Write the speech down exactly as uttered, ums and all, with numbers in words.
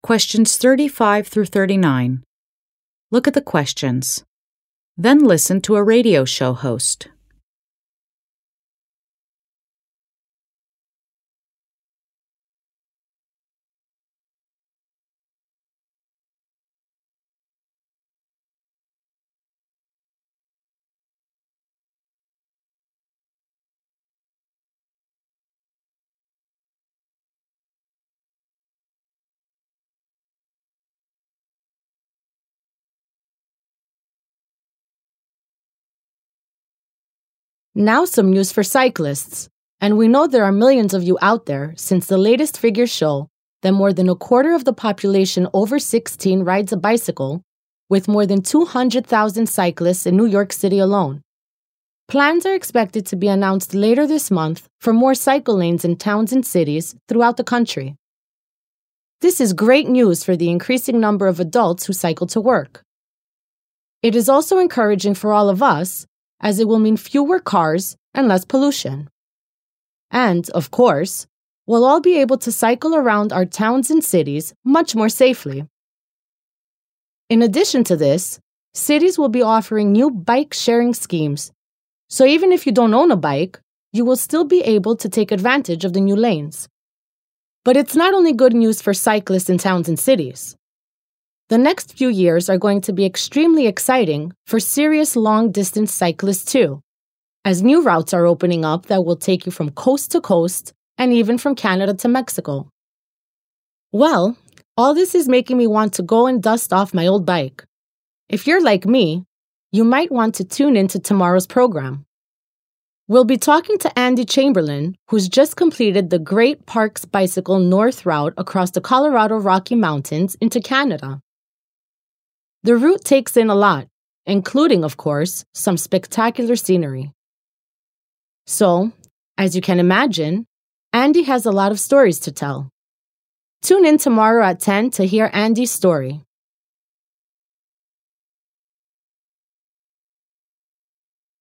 Questions thirty-five through thirty-nine. Look at the questions. Then listen to a radio show host. Now some news for cyclists. And we know there are millions of you out there, since the latest figures show that more than a quarter of the population over sixteen rides a bicycle, with more than two hundred thousand cyclists in New York City alone. Plans are expected to be announced later this month for more cycle lanes in towns and cities throughout the country. This is great news for the increasing number of adults who cycle to work. It is also encouraging for all of us, as it will mean fewer cars and less pollution. And, of course, we'll all be able to cycle around our towns and cities much more safely. In addition to this, cities will be offering new bike-sharing schemes, so even if you don't own a bike, you will still be able to take advantage of the new lanes. But it's not only good news for cyclists in towns and cities. The next few years are going to be extremely exciting for serious long-distance cyclists too, as new routes are opening up that will take you from coast to coast and even from Canada to Mexico. Well, all this is making me want to go and dust off my old bike. If you're like me, you might want to tune into tomorrow's program. We'll be talking to Andy Chamberlain, who's just completed the Great Parks Bicycle North Route across the Colorado Rocky Mountains into Canada. The route takes in a lot, including, of course, some spectacular scenery. So, as you can imagine, Andy has a lot of stories to tell. Tune in tomorrow at ten to hear Andy's story.